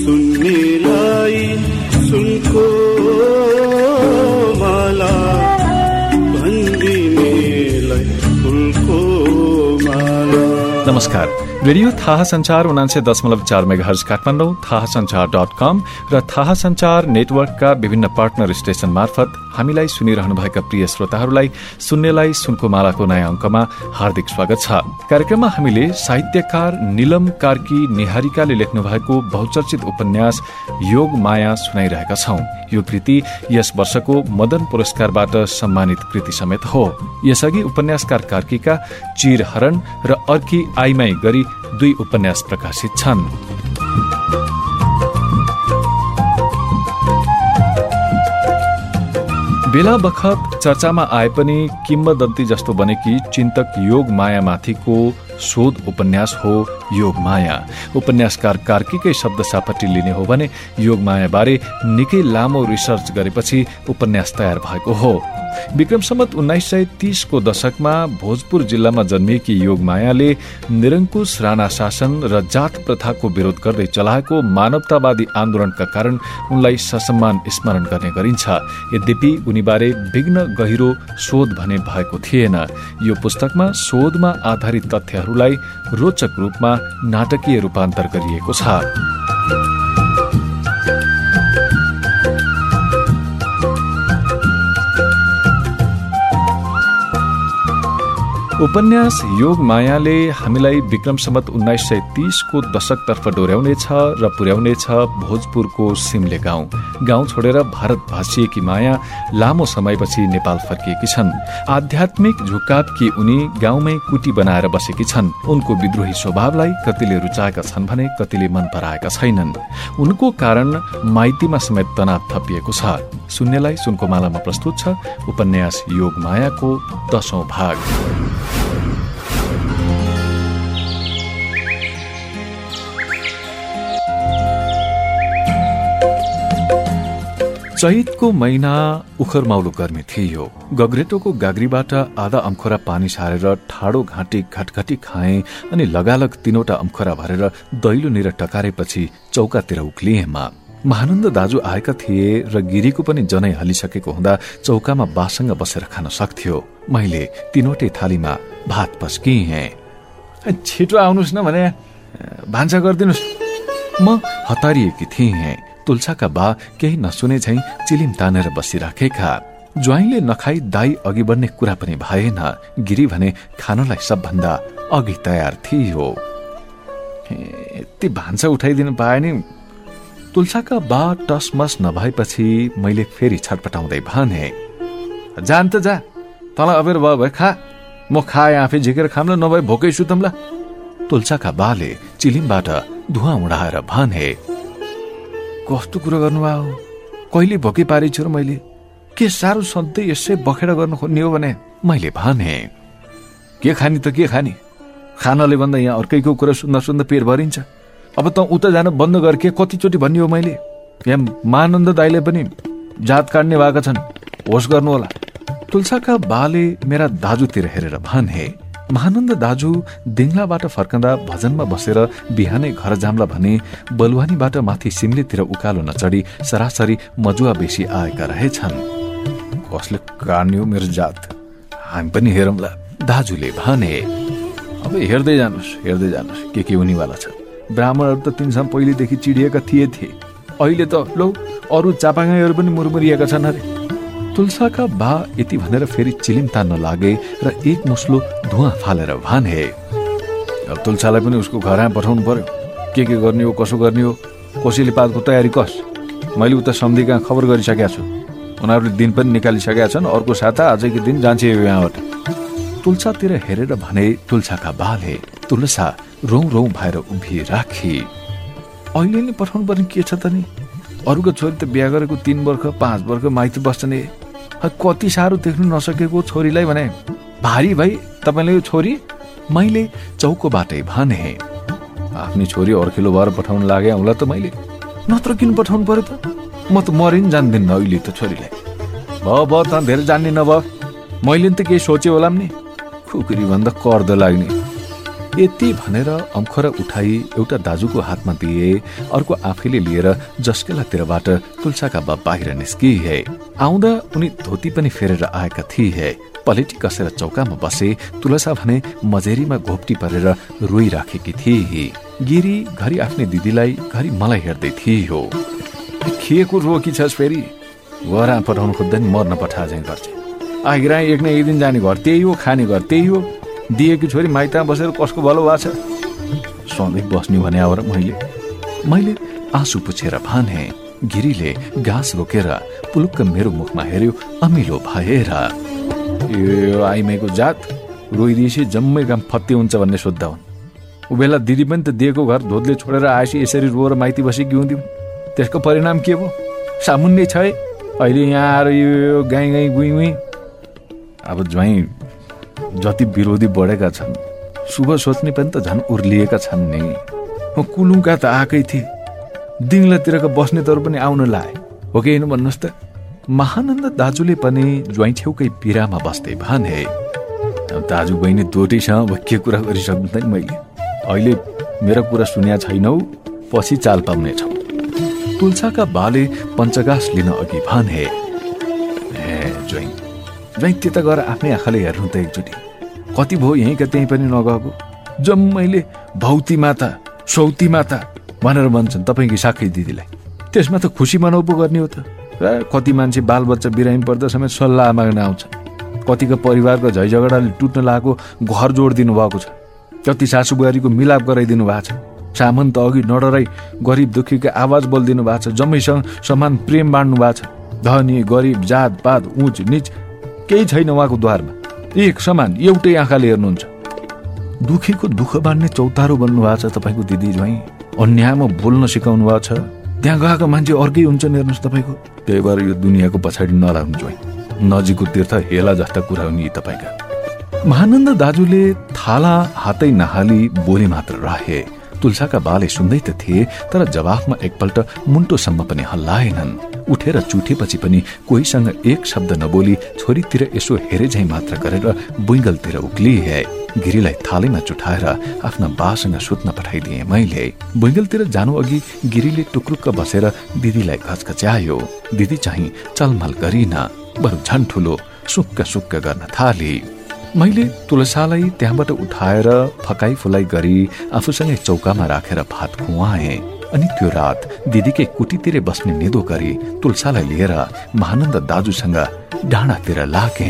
सुन्नेलाई सुनको माला, भन्दिनेलाई फुलको माला। नमस्कार, रेडियो थाहा संचार 99.4 मेगाहर्ज काठमाडौँ, थाहासंचार.com र थाहा संचार नेटवर्कका विभिन्न पार्टनर स्टेशन मार्फत हामीलाई सुनिरहनुभएका प्रिय श्रोताहरूलाई सुन्नेलाई सुनको मालाको नयाँ अंकमा हार्दिक स्वागत छ। कार्यक्रममा हामीले साहित्यकार नीलम कार्की निहारिकाले लेख्नु भएको बहुचर्चित उपन्यास योग माया सुनाइरहेका छौं। यो कृति यस वर्षको मदन पुरस्कारबाट सम्मानित कृति समेत हो। यसअघि उपन्यासकार कार्कीका चिरहरण र अर्की आइमाई गरी 2 उपन्यास प्रकाशित छन्। बेला बखत चर्चामा आए पनि किम्वदन्ती जस्तो बनेकी चिन्तक योग माया माथिको शोध उपन्यास हो योग माया। उपन्यासकार कार्कीकै शब्द सापट्टि लिने हो भने योग माया बारे निकै लामो रिसर्च गरेपछि उपन्यास तयार भएको हो। विक्रम सम्वत 1930 को दशकमा भोजपुर जिल्लामा जन्मिएकी योग मायाले निरंकुश राणा शासन र जात प्रथाको विरोध गर्दै चलाएको मानवतावादी आन्दोलनका कारण उनलाई ससम्मान स्मरण गर्ने गरिन्छ। यद्यपि उनीबारे विघ्न गहिरो शोध भने भएको थिएन। यो पुस्तकमा शोधमा आधारित तथ्यहरूलाई रोचक रूपमा नाटकीय रूपान्तर गरिएको छ। उपन्यास योग मायाले हामीलाई विक्रम सम्वत 1930 को दशकतर्फ डोर्याउनेछ र पुर्याउनेछ भोजपुरको सिमले गाउँ छोडेर भारत भासिएकी माया लामो समयपछि नेपाल फर्किएकी छन्। आध्यात्मिक झुकावकी उनी गाउँमै कुटी बनाएर बसेकी छन्। उनको विद्रोही स्वभावलाई कतिले रुचाएका छन् भने कतिले मन पराएका छैनन्। उनको कारण माइतीमा समेत तनाव थपिएको छ। सुन्नेलाई सुनको मालामा प्रस्तुत छ उपन्यास योग मायाको 10औं भाग। चैतको महिना उखरमाउलो गर्मी थियो। गग्रेटोको गाग्रीबाट आधा अम्खोरा पानी सारेर ठाडो घाँटी घटघटी खाए अनि लगालग 3वटा अम्खोरा भरेर दैलोनिर टकारेपछि चौकातिर उक्लिएमा। महानन्द दाजु आएका थिए र गिरीको पनि जनै हलिसकेको हुँदा चौकामा बासँग बसेर खान सक्थ्यो। मैले 3वटै थालीमा भात पस्किए। छिटो आउनुस् न भने भान्सा गरिदिनुस्। म हतारिएकी थिएँ। तुलसाका बा केही नसुने झैं चिलिम तानेर बसिराखेका। ज्वाइँले नखाई दाई अघि बढ्ने कुरा पनि भएन। गिरी भने खानलाई सबभन्दा अघि तयार थियो। यति भान्सा उठाइदिनु पाए नि। तुलसाका बा टसमस नभएपछि मैले फेरि छटपटाउँदै भने, जान त जा, तँलाई अबेर भयो भए खा। म खाए आफै झिकेर खाम्ला, नभए भोकै सुतम्ला। तुलसाका बाले चिलिमबाट धुवा उडाएर भने, कस्तो कुरा गर्नुभयो? कहिले भोकै पारी छु र मैले? के साह्रो सधैँ यसै बखेडा गर्नु खोज्ने हो भने? मैले भने, के खानी त के खानी? खानाले भन्दा यहाँ अर्कैको कुरा सुन्दा सुन्दा पेट भरिन्छ। अब त उता जान बन्द गर्के कतिचोटि भन्ने हो मैले? यहाँ महानन्द दाइले पनि जात काट्ने भएका छन्, होस गर्नु होला। तुलसाका बाले मेरा दाजुतिर हेरेर भने, महानन्द दाजु दिङलाबाट फर्कँदा भजनमा बसेर बिहानै घर जाम्ला भने बलुवानीबाट माथि सिमलेतिर उकालो नचढी सरासरी मजुवा बेसी आएका रहेछन्। कसले काट्ने हो मेरो जात? हामी पनि हेरौँला, दाजुले भने। अब हेर्दै जानुहोस् के हुनेवाला छ। ब्राह्मणहरू त तिनसम्म पहिलेदेखि चिडिएका थिए। अहिले त लौ अरू चापागाईहरू पनि मुरमुरिएका छन् अरे। तुलसाका बा यति भनेर फेरि चिलिम तान्न लागे र एक मुस्लो धुवा फालेर भने, अब तुलसालाई पनि उसको घरमा पठाउनु पर्यो। के गर्ने हो, कसो गर्ने हो, कोसेली पातको तयारी कस? मैले उता सम्धी कहाँ खबर गरिसकेका छु। उनीहरूले दिन पनि निकालिसकेका छन्। अर्को साता आजकै दिन जान्छ यहाँबाट। तुलसातिर हेरेर भने तुलसाका बाले तुलसा रौँ भएर उभिराखी। अहिले नै पठाउनु पर्ने के छ त नि? अरूको छोरी त बिहा गरेको 3 वर्ष 5 वर्ष माइती बस्छन्। कति साह्रो देख्नु नसकेको छोरीलाई भने भारी भाइ तपाईँले यो छोरी? मैले चौकोबाटै भने, आफ्नी छोरी अर्खिलो भएर पठाउन लागे होला त मैले। नत्र किन पठाउनु पर्यो त? म त मरिन जान्दिनँ अहिले त छोरीलाई। भयो त धेरै जान्ने नभयो। मैले त केही सोचे होला नि। खुकुरी भन्दा कर्द लाग्ने। यति भनेर अम्खरा उठाई एउटा दाजुको हातमा दिए, अर्को आफैले लिएर जस्केलातिरबाट तुलसाका बा बाहिर निस्किए। आउँदा उनी धोती पनि फेरेर आएका थिए। पलेटी कसेर चौकामा बसे। तुलसा भने मजेरीमा घोप्टी परेर रोइराखेकी थिए। गिरी घरि आफ्नै दिदीलाई घरि मलाई हेर्दै थियो। खिएको रोकी छस् फेरि? वरा पठाउनु खोज्दैन, मर्न पठा झैँ गर्छ। आखिर एक न एक दिन जाने घर त्यही हो, खाने घर त्यही हो। दिएकी छोरी माइतमा बसेर कसको भलो भएको छ? सधैँ बस्ने भने आएर मैले आँसु पुछेर भने। गिरीले घाँस रोकेर पुलुक्क मेरो मुखमा हेर्यो अमिलो भएर। यो आइमाईको जात रोइदिएपछि जम्मै काम फत्ते हुन्छ भन्ने सोद्धा हुन्। ऊ बेला दिदी पनि त दिएको घर धोदले छोडेर आएपछि यसरी रोएर माइती बसेकी हुन्थ्यौँ। त्यसको परिणाम के भयो? सामुन्ने छ। अहिले यहाँ आएर यो गाई गाई गुई गुई। अब ज्वाइँ जति विरोधी बढेका छन्, शुभ सोच्ने पनि त झन् उर्लिएका छन् नि। कुलुङका त आएकै थिए, दिङलातिरका बस्नेतहरू पनि आउन लाए हो कि होइन भन्नुहोस् त। महानन्द दाजुले पनि ज्वाइँ छेउकै पिरामा बस्दै भने। दाजु बहिनी दोटीसँग के कुरा गरिसक्दैन मैले। अहिले मेरो कुरा सुन्या छैनौ, पछि चाल पाउनेछौ। तुलसाका बाले पञ्चगास लिन अघि भने। ज्वाइँ त्यता गएर आफ्नै आँखाले हेर्नु त एकचोटि। कति भयो यहीँका त्यहीँ पनि नगएको। जम्मैले भौती माता सौती माता भनेर भन्छन् तपाईँकी साखी दिदीलाई। त्यसमा त खुसी मनाउ पो गर्ने हो त। कति मान्छे बालबच्चा बिरामी पर्दा समेत सल्लाह माग्न आउँछ। कतिको परिवारको झैझगडाले टुट्न लागेको घर जोडिदिनु भएको छ। कति सासु बुहारीको मिलाप गराइदिनु भएको छ। सामन्त अघि नडराई गरिब दुखीको आवाज बोलिदिनु भएको छ। जम्मैसँग समान प्रेम बाँड्नु भएको छ। धनी गरिब जात पात उच निच केही छैन उहाँको द्वारमा। एक समान एउटै आँखाले हेर्नुहुन्छ। दुखीको दुःख बाँड्ने चौतारो बन्नु भएको छ तपाईँको दिदी ज्वाइँ। अन्यायमा बोल्न सिकाउनु भएको छ। त्यहाँ गएको मान्छे अर्कै हुन्छन् हेर्नुहोस् तपाईँको। त्यही भएर यो दुनियाँको पछाडि नलाग्नु ज्वाइँ। नजिकको तीर्थ हेला जस्ता कुरा हुन् यी तपाईँका। महानन्द दाजुले थाला हातै नहाली बोली मात्र रहे। तुलसाका बाले सुन्दै त थिए, तर जवाफमा एकपल्ट मुन्टोसम्म पनि हल्लाएनन्। उठेर चुठेपछि पनि कोहीसँग एक शब्द नबोली छोरीतिर यसो हेरे झैँ मात्र गरेर बुइगलतिर उक्लिए। गिरीलाई थालैमा चुठाएर आफ्ना बासँग सुत्न पठाइदिए मैले। बुइगलतिर जानु अघि गिरीले टुक्रुक्क बसेर दिदीलाई घचघच्यायो। दिदी चाहिँ चलमल गरिन, बरु झन् ठुलो सुक्क सुक्क गर्न थाली। मैले तुलसालाई त्यहाँबाट उठाएर फकाई फुलाई गरी आफूसँगै चौकामा राखेर भात खुवाएँ। अनि त्यो रात दिदीकै कुटीतिर बस्ने निदो गरी तुलसालाई लिएर महानन्द दाजुसँग डाँडातिर लागे।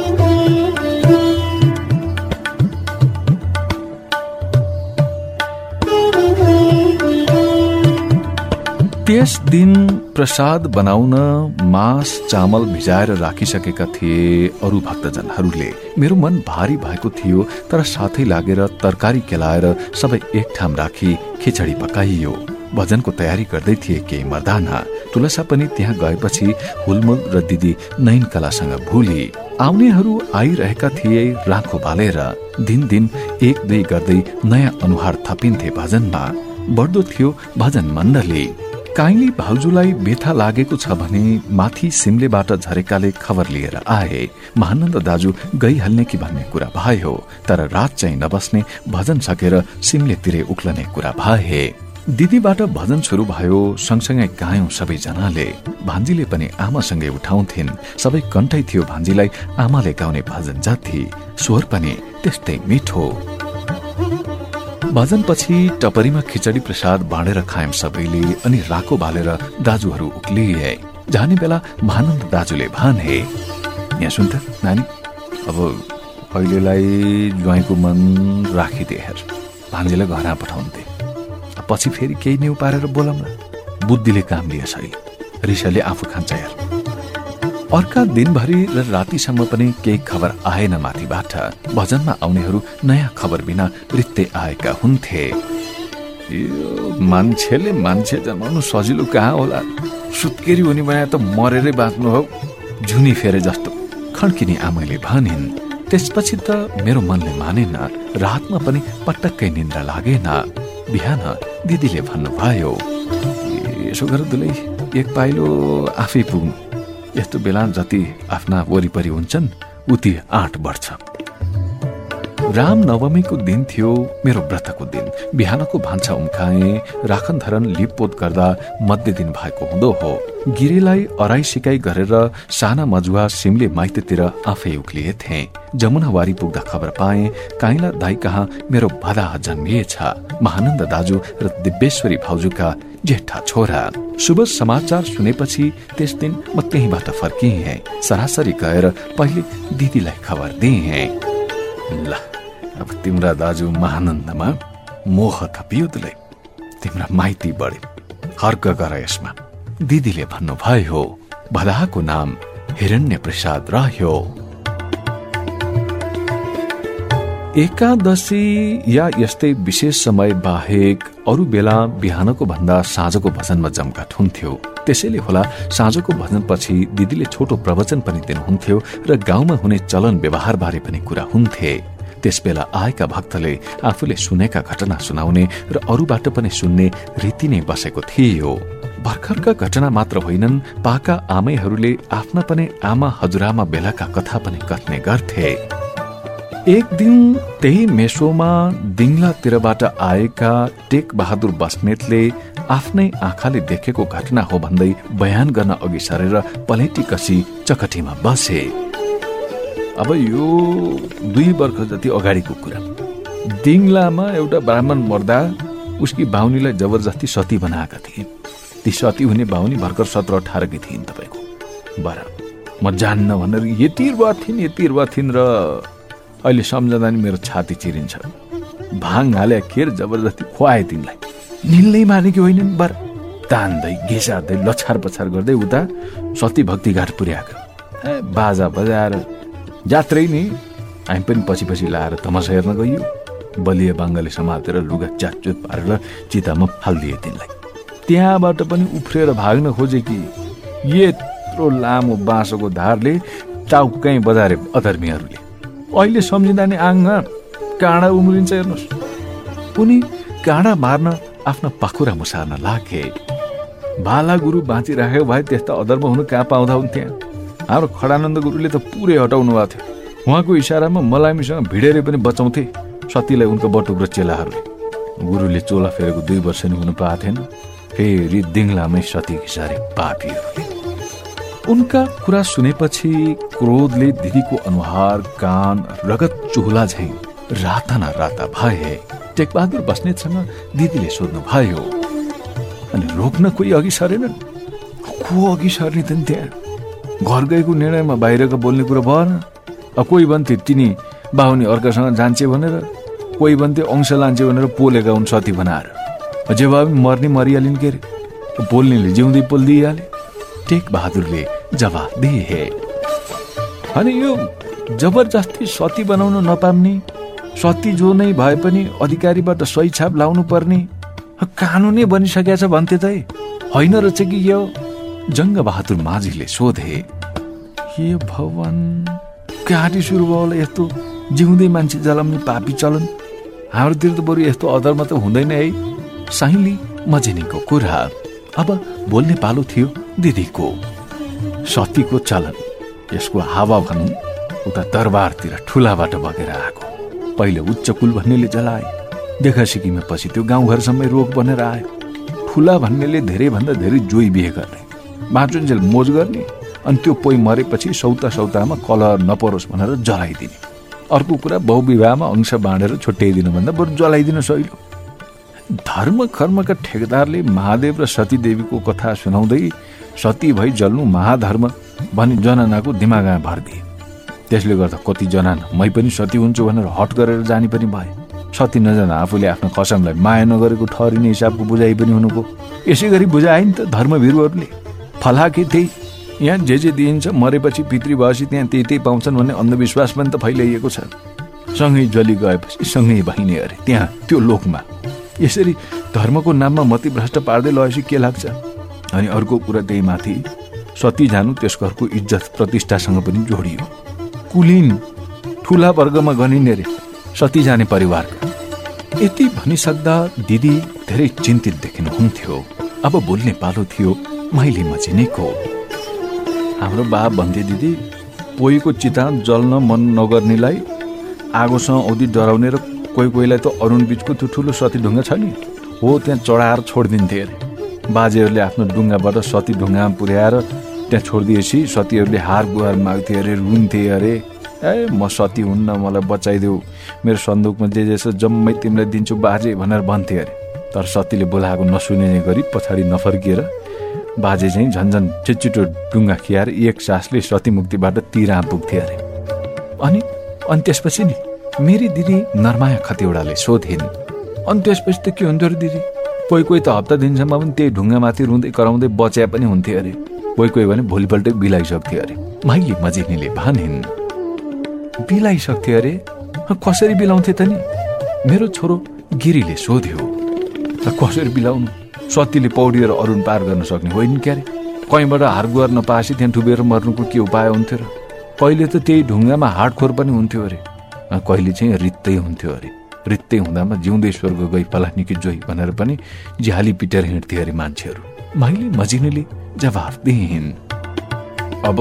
त्यस दिन प्रसाद बनाउन मास चामल भिजाएर राखिसकेका थिए अरू भक्तजनहरूले। मेरो मन भारी भएको थियो, तर साथै लागेर तरकारी केलाएर सबै एक ठाम राखी खिचडी पकाइयो। भजनको तयारी गर्दै थिए केही मर्दाना। तुलसा पनि त्यहाँ गएपछि हुलमुल र दिदी नयन कलासँग भुली। आउनेहरू आइरहेका थिए राखो बालेर। दिन दिन एक दुई गर्दै नयाँ अनुहार थपिन्थे भजनमा। बढ्दो थियो भजन मण्डली। काइली भाउजूलाई व्यथा लागेको छ भने माथि सिमलेबाट झरेकाले खबर लिएर आए। महानन्द दाजु गइहाल्ने कि भन्ने कुरा भयो, तर रात चाहिँ नबस्ने, भजन सकेर सिमलेतिरै उक्लने कुरा भए। दिदीबाट भजन सुरु भयो, सँगसँगै गायौं सबैजनाले। भान्जीले पनि आमासँगै उठाउँथिन्। सबै कण्ठै थियो भान्जीलाई आमाले गाउने भजन जति, स्वर पनि त्यस्तै मिठो। भजनपछि टपरीमा खिचडी प्रसाद बाँडेर खायौं सबैले। अनि राको बालेर दाजुहरू उक्लिए। जाने बेला महानन्द दाजुले भने, यहाँ सुन त नानी, अब अहिलेलाई ज्वाइँको मन राखिदिए हेर, भान्जीलाई घरमा पठाउँथे, पछि फेरि केही न्यु पारेर बोलाउँला। बुद्धिले काम लिएछ अहिले, रिसाले आफू खान्छ हेर। अर्का दिनभरि र रातिसम्म पनि केही खबर आएन माथिबाट। भजनमा आउनेहरू नयाँ खबर बिना रित्तै आएका हुन्थे। यो मान्छेले मान्छे जन्माउनु सजिलो कहाँ होला, सुत्केरी हुने भने त मरेरै बाँच्नु हो, झुनी फेरे जस्तो खड्किनी आमैले भनिन्। त्यसपछि त मेरो मनले मानेन। रातमा पनि पटक्कै निन्द्रा लागेन। बिहान दिदीले भन्नुभयो, यसो गर दुलै, एक पाइलो आफै पुग्नु, यस्तो बेला जति आफ्ना वरिपरि हुन्छन् उति आँट बढ्छ। रामनवमीको दिन थियो, मेरो व्रतको दिन। बिहानको भान्सा उम्काए, राखन धरन लिपपोत गर्दा मध्य दिन भएको हुँदो हो। गिरीलाई अराई सिकाई गरेर साना मजुवा सिमले माइततिर आफै उक्लिए थिए। जमुनावारी पुग्दा खबर पाए काइला दाई कहाँ मेरो भदा जन्मिएछ। महानन्द दाजु र दिव्येश्वरी भाउजूका जेठा छोरा। शुभ समाचार सुनेपछि त्यस दिन म त्यहीबाट फर्किए। सरासरी गएर पहिले दिदीलाई खबर दिए। ल अब तिम्रा दाजु महानन्दमा मोह थपियो तुलाई, तिम्रा माइती बढे, हर्क गर यसमा, दिदीले भन्नुभयो। भदाको नाम हिरण्य प्रसाद रह्यो। एकादशी या यस्तै विशेष समय बाहेक अरू बेला बिहानको भन्दा साँझको भजनमा जमघट हुन्थ्यो। त्यसैले होला साँझको भजनपछि दिदीले छोटो प्रवचन पनि दिनुहुन्थ्यो र गाउँमा हुने चलन व्यवहार बारे पनि कुरा हुन्थे। त्यसबेला आएका भक्तले आफूले सुनेका घटना सुनाउने र अरूबाट पनि सुन्ने रीति नै बसेको थियो। भर्खरका घटना मात्र होइनन्, पाका आमैहरूले आफ्ना पनि आमा हजुरआमा बेलाका कथा पनि कथ्ने गर्थे। एक दिन त्यही मेसोमा दिङलातिरबाट आएका टेक बहादुर बस्नेतले आफ्नै आँखाले देखेको घटना हो भन्दै बयान गर्न अघि सरेर पलेटी कसी चकटीमा बसे। अब यो 2 वर्ष जति अगाडिको कुरा। दिङलामा एउटा ब्राह्मण मर्दा उसकी बाहुनीलाई जबरजस्ती सती बनाएका थिए। ती सती हुने बाहुनी भर्खर 17-18 की थिइन्। तपाईँको बरा म जान्न भनेर यति थिइन् र अहिले सम्झँदा नि मेरो छाती चिरिन्छ। भाङ हाले खेर जबरजस्ती खुवाए तिनलाई। निल्नै मानेकी होइनन्। बर तान्दै घिसार्दै लछार पछार गर्दै उता सती भक्ति घाट पुर्याएको। बाजा बजाएर जात्रै नि हामी पनि पछि पछि लाएर तमासा हेर्न गइयो। बलिया बाङ्गाले समातेर लुगा च्याचुत पारेर चितामा फालिदिए तिनलाई। त्यहाँबाट पनि उफ्रेर भाग्न खोजे कि यत्रो लामो बाँसको धारले टाउकै बजारे अधर्मीहरूले। अहिले सम्झिँदा नि आँगमा काँडा उम्रिन्छ। हेर्नुहोस्, उनी काँडा मार्न आफ्ना पाखुरा मुसार्न लागे। बाला गुरु बाँचिराखेको भए त्यस्ता अधर्म हुनु कहाँ पाउँदा हुन्थ्यो। हाम्रो खडानन्द गुरुले त पुरै हटाउनु भएको थियो। उहाँको इसारामा मलामीसँग भिडेर पनि बचाउँथे सतीलाई उनको बटुक र चेलाहरूले। गुरुले चोला फेरेको 2 वर्ष नि हुनु पाएको थिएन। फेरि दिङलामै सती घिसारे पापीहरूले। उनका कुरा सुनेपछि क्रोधले दिदीको अनुहार, कान, रगत चुहुला झैं राता न राता भए। टेकबहादुर बस्नेतसँग दिदीले सोध्नु भयो, अनि रोक्न कोही अघि सरेनन्? को अघि सर्ने त त्यहाँ? घर गएको निर्णयमा बाहिरको बोल्ने कुरा भएन। कोही भन्थे तिनी बाहुनी अर्कासँग जान्छे भनेर, कोही भन्थे अंश लान्छे भनेर पोलेका हुन् सती बनाएर। जवाब मर्ने मरिहालिन् के अरे, बोल्नेले जिउँदै पोलिदिइहाले। टेक बहादुरले जवाब दिए। अनि यो जबरजस्ती सती बनाउन नपाम्ने, सती जो नै भए पनि अधिकारीबाट सही छाप लाउनु पर्ने कानुनै बनिसकेको छ भन्थे त होइन रहेछ कि यो? जङ्ग बहादुर माझीले सोधे। हे भगवान, कहाँटी सुरु भयो होला यस्तो जिउँदै मान्छे जलाउने पापी चलन? हाम्रोतिर त बरु यस्तो अधर्म त हुँदैन है। साइली मजेनीको कुरा। अब बोल्ने पालो थियो दिदीको। सतीको चलन, यसको हावा भनौँ उता दरबारतिर ठुलाबाट बगेर आएको। पहिले उच्च कुल भन्नेले जलाए, देखा सिकीमा पछि त्यो गाउँघरसम्मै रोग बनेर आयो। ठुला भन्नेले धेरै भन्दा धेरै जोई बिहे गर्ने, बाँचुन्जेल मोज गर्ने, अनि त्यो पोइ मरेपछि सौतामा कलह नपरोस् भनेर जलाइदिने। अर्को कुरा, बहुविवाहमा अंश बाँडेर छुट्याइदिनु भन्दा बरु जलाइदिनु सहिलो। धर्म कर्मका ठेकेदारले महादेव र सती देवीको कथा सुनाउँदै सती भई जल्नु महाधर्म भनी जनानाको दिमागमा भरिदिए। त्यसले गर्दा कति जना मै पनि सती हुन्छु भनेर हट गरेर जाने पनि भए। सती नजाना आफूले आफ्नो कसमलाई माया नगरेको ठहरिने हिसाबको बुझाइ पनि हुनुको। यसै गरी बुझाए नि त धर्मवीरहरूले। फलाके त्यही, यहाँ जे दिइन्छ मरेपछि पितृ भएपछि त्यहाँ त्यही पाउँछन् भन्ने अन्धविश्वास पनि त फैलाइएको छ। सँगै जली गएपछि सँगै भइने अरे त्यहाँ त्यो लोकमा। यसरी धर्मको नाममा मतिभ्रष्ट पार्दै लगेपछि के लाग्छ? अनि अर्को कुरा, त्यही माथि सती जानु त्यस घरको इज्जत प्रतिष्ठासँग पनि जोडियो। कुलीन ठुला वर्गमा गनिने रे सती जाने परिवारको। यति भनिसक्दा दिदी धेरै चिन्तित देखिनुहुन्थ्यो। अब बोल्ने पालो थियो माइली मजिनीको। हाम्रो बा भन्थे, दिदी पोइको चिता जल्न मन नगर्नेलाई आगोसँग औधी डराउने र कोही कोहीलाई त अरुण बीचको त्यो ठुलो सती ढुङ्गा छ नि, हो त्यहाँ चढाएर छोडिदिन्थे अरे। बाजेहरूले आफ्नो डुङ्गाबाट सती ढुङ्गामा पुर्याएर त्यहाँ छोडिदिएपछि सतीहरूले हार गुहार माग्थे अरे, रुन्थे अरे, ए म सती हुन्न, मलाई बचाइदेऊ, मेरो सन्दुकमा जे जे छ जम्मै तिमीलाई दिन्छु बाजे भनेर भन्थे अरे। तर सतीले बोलाएको नसुनिने गरी पछाडि नफर्किएर बाजे चाहिँ झन्झन छिटो डुङ्गा खियाएर एक सासले सती मुक्तिबाट तिरा पुग्थे अरे। अनि त्यसपछि नि मेरी दिदी नरमाया खतिवडाले सोधिन्, अनि त्यसपछि त के हुन्थ्यो अरे दिदी? कोही त हप्ता दिनसम्म पनि त्यही ढुङ्गामाथि रुँदै कराउँदै बच्या पनि हुन्थे अरे, कोही भने भोलिपल्टै बिलाइसक्थे अरे। माइली मजिनीले भनिन्, बिलाइसक्थे अरे? कसरी बिलाउँथे त नि? मेरो छोरो गिरीले सोध्यो। कसरी बिलाउनु? सतीले पौडिएर अरुण पार गर्न सक्ने होइन क्यारे? कहीँबाट हारगुहार नपासी त्यहाँ डुबेर मर्नुको के उपाय हुन्थ्यो र? कहिले त त्यही ढुङ्गामा हाडखोर पनि हुन्थ्यो अरे, कहिले चाहिँ रित्तै हुन्थ्यो अरे। रित्तै हुँदामा जिउँदै स्वर्ग गई फलानीकी जोई भनेर पनि झ्याली पिटेर हिँड्थे अरे मान्छेहरू। माइली मजिनीले जवाफ दिइन्, अब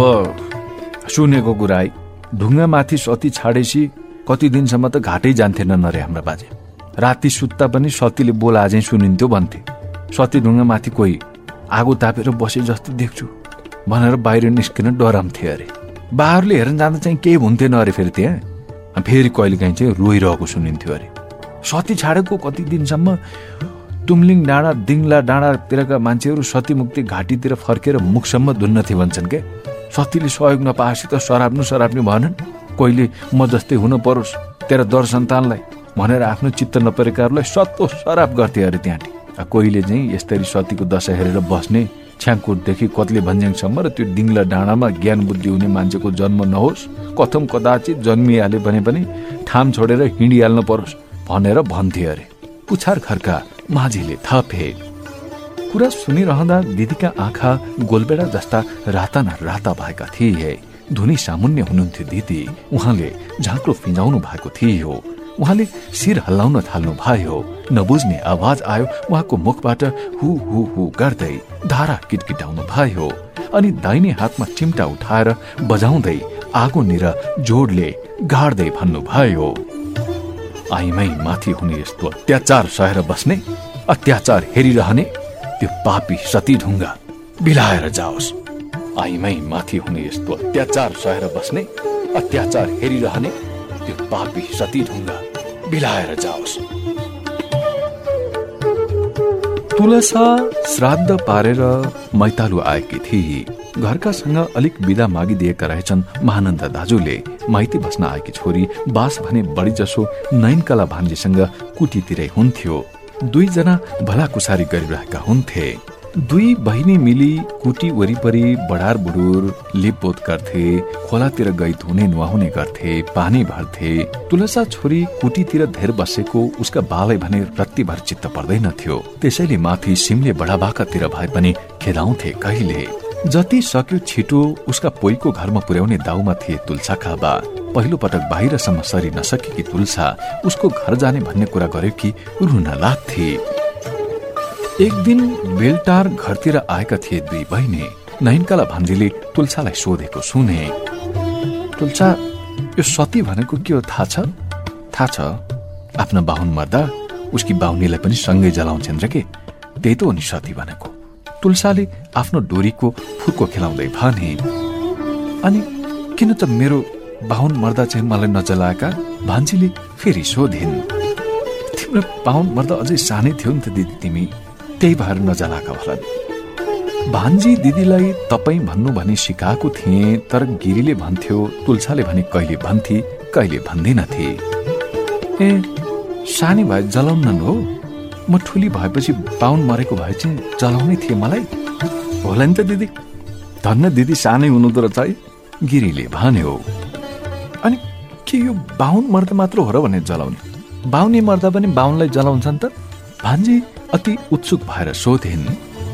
सुनेको कुरा है, ढुङ्गामाथि सती छाडेपछि कति दिनसम्म त घाटै जान्थेनन् अरे हाम्रा बाजे। राति सुत्ता पनि सतीले बोला अझै सुनिन्थ्यो भन्थे। सती ढुङ्गामाथि कोही आगो तापेर बसे जस्तो देख्छु भनेर बाहिर निस्किन डराउँथे अरे। बाहिरले हेर्न जाँदा चाहिँ केही हुन्थेन अरे। फेरि त्यहाँ फेरि कहिलेकाहीँ चाहिँ रोइरहेको सुनिन्थ्यो अरे। सती छाडेको कति दिनसम्म तुमलिङ डाँडा दिङला डाँडातिरका मान्छेहरू सती मुक्ति घाटीतिर फर्केर मुखसम्म धुन्नथे भन्छन् के। सतीले सहयोग नपाएपछि त सराप्नु भनन्। कहिले म जस्तै हुन परोस् तेरा दर सन्तानलाई भनेर आफ्नो चित्त नपरेकाहरूलाई सतो सराप गर्थे अरे त्यहाँ। कोहीले चाहिँ यस्तरी सतीको दशा हेरेर बस्ने, छ्याङकोटदेखि कत्ले भन्ज्याङसम्म र त्यो दिङला डाँडामा ज्ञान बुद्धि हुने मान्छेको जन्म नहोस्, कथम कदाचित जन्मिहाले भने पनि ठाम छोडेर हिँडिहाल्न परोस् भनेर भन्थे अरे। पुछार खर्का माझीले थपे। कुरा सुनिरहँदा दिदीका आँखा गोलबेडा जस्ता राता न राता भएका थिए। धुनी सामुन्य हुनुहुन्थ्यो दिदी। उहाँले झाँक्रो फिजाउनु भएको थियो। उहाँले शिर हल्लाउन थाल्नु भयो। नबुझ्ने आवाज आयो उहाँको मुखबाट, हु हु हु गर्दै धारा किटकिटाउनु भयो। अनि दाहिने हातमा चिम्टा उठाएर बजाउँदै आगोनिर जोडले गाड्दै भन्नुभयो, आइमै माथि हुने यस्तो अत्याचार सहेर बस्ने, अत्याचार हेरिरहने त्यो पापी सती ढुङ्गा बिलाएर जाओस्। आइमै माथि हुने यस्तो अत्याचार सहेर बस्ने, अत्याचार हेरिरहने त्यो पापी सती ढुङ्गा बिलाएर जाओस्। तुलसा श्राद्ध पारेर मैतालु आएकी थिए। घरकासँग अलिक बिदा मागिदिएका रहेछन् महानन्द दाजुले। माइती बस्न आएकी छोरी बास भने बढी जसो नैनकला भान्जीसँग कुटीतिरै हुन्थ्यो। दुईजना भलाकुसारी गरिरहेका हुन्थे। दुई बहिनी मिली कुटी वरिपरि बडार बुडुर लिपपोत गर्थे। खोलातिर गई धुने नुहाउने गर्थे, पानी भर्थे। तुलसा छोरी कुटीतिर धेर बसेको उसका बालै भने रत्तिभर चित्त पर्दैनथ्यो। त्यसैले माथि सिमले बडाबाकातिर भए पनि खेदाउँथे कहिले। जति सक्यो छिटो उसका पोइको घरमा पुर्याउने दाउमा थिए तुलसाका बा। पहिलो पटक बाहिरसम्म सरी नसकेकी तुलसा उसको घर जाने भन्ने कुरा गर्यो कि रुन लाग्थे। एक दिन बेलटार घरतिर आएका थिए दुई बहिनी। नैनकला भान्जीले तुलसालाई सोधेको सुने, तुलसा यो सती भनेको के हो थाहा छ? थाहा छ, आफ्ना बाहुन मर्दा उसकी बाहुनीलाई पनि सँगै जलाउँछन् र के, त्यही त हो नि सती भनेको। तुलसाले आफ्नो डोरीको फुर्को खेलाउँदै भने, अनि किन त मेरो बाहुन मर्दा चाहिँ मलाई नजलाएका? भान्जीले फेरि सोधिन्। तिम्रो बाहुन मर्दा अझै सानै थियो नि त दिदी, तिमी त्यही भएर नजलाएका होला। भान्जी दिदीलाई तपाई भन्नु भनी सिकाएको थिए, तर गिरीले भन्थ्यो, तुलसाले भने कहिले भन्थे कहिले भन्दैनथे। ए सानी भए जलाउन हो, म ठुली भएपछि बाहुन मरेको भए चाहिँ जलाउनै थिए मलाई। होला नि त दिदी, धन्न दिदी सानै हुनुहुँदो रहेछ है, गिरीले भन्यो। अनि के यो बाहुन मर्दा मात्र हो र भने जलाउने? बाहुनी मर्दा पनि बाहुनलाई जलाउँछन् त? भान्जी अति उत्सुक भएर सोधिन्।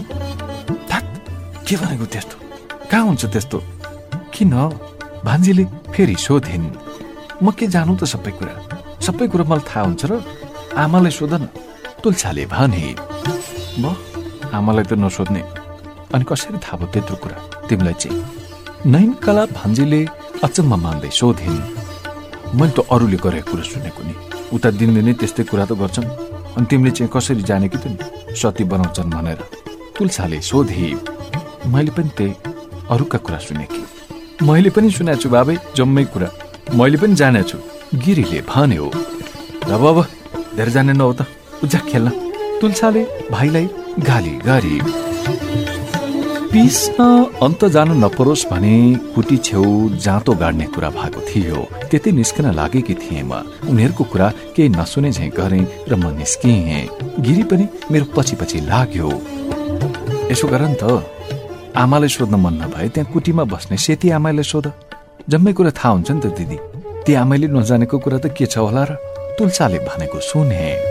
के भनेको त्यस्तो? कहाँ हुन्छ त्यस्तो? किन? भान्जीले फेरि सोधिन्। म के जानु त सबै कुरा मलाई थाहा हुन्छ र? आमालाई सोध न, तुलसाले भने। आमालाई त नसोध्ने, अनि कसरी थाहा भयो त्यत्रो कुरा तिमीलाई चाहिँ? नैनकला भान्जीले अचम्म मान्दै सोधिन्। मैले त अरूले गरेको कुरा सुनेको नि, उता दिनदिनै त्यस्तै कुरा त गर्छन्, अनि तिमीले चाहिँ कसरी जाने कि त नि सती बनाउँछन् भनेर? तुलसाले सोधे। मैले पनि त्यही अरूका कुरा सुने कि। मैले पनि सुनेको छु बाबै, जम्मै कुरा मैले पनि जानेछु, गिरीले भन्यो। अब धेरै जाने नहो त, उजा खेल्न, तुलसाले भाइलाई गाली गरे। पिस्न अन्त जानु नपरोस् भने कुटी छेउ जाँतो गाड्ने कुरा भएको थियो। त्यति निस्कन लागेकी थिएँ म। उनीहरूको कुरा केही नसुने झैँ गरेँ र म निस्किएँ। गिरी पनि मेरो पछि पछि लाग्यो। यसो गर नि त, आमालाई सोध्न मन नभए त्यहाँ कुटीमा बस्ने सेती आमालाई सोध, जम्मै कुरा थाहा हुन्छ नि त दिदी। ती आमाले नजानेको कुरा त के छ होला र? तुलसाले भनेको सुने।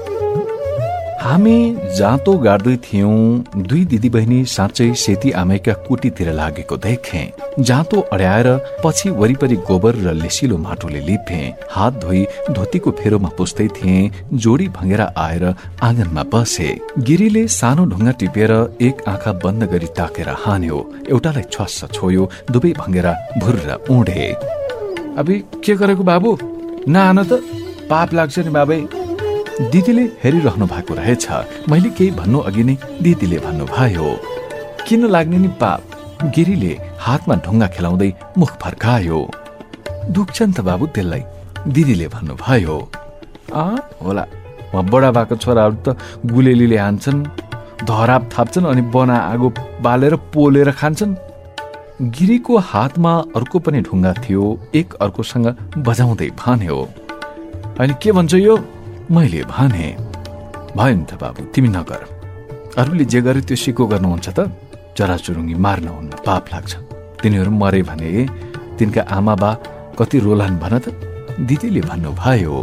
हामी जाँतो गाड्दै थियौं। दुई दिदी बहिनी साँच्चै सेती आमैका कुटीतिर लागेको देखेँ। जाँतो अड्याएर पछि वरिपरि गोबर र लेसिलो माटोले लिपे। हात धोई धोतीको फेरोमा पुस्दै थिएँ। जोडी भँगेरा आएर आँगनमा बसे। गिरीले सानो ढुङ्गा टिपेर एक आँखा बन्द गरी ताकेर हान्यो। एउटालाई छ्वास्स छोयो। दुवै भँगेरा भुर्र उडे। अबे के गरेको बाबु? नआन त, पाप लाग्छ नि बाबै। दिदीले हेरिरहनु भएको रहेछ। मैले केही भन्नु अघि नै दिदीले भन्नुभयो, किन लाग्ने नि पाप? गिरीले हातमा ढुङ्गा खेलाउँदै मुख फर्कायो। दुख्छ नि त बाबु त्यसलाई, दिदीले भन्नुभयो। होला, बडा भएको छोराहरू त गुलेलीले हान्छन्, धराप थाप्छन् अनि बना आगो बालेर पोलेर खान्छन्। गिरीको हातमा अर्को पनि ढुङ्गा थियो। एक अर्कोसँग बजाउँदै भन्यो, अनि के भन्छ यो? मैले भने, भयो नि त बाबु, तिमी नगर। अरूले जे गरे त्यो सिको गर्नुहुन्छ त? चराचुरुङ्गी मार्न हुन्न, पाप लाग्छ। तिनीहरू मरे भने तिनका आमा बा कति रोलान् भन त? दिदीले भन्नुभयो।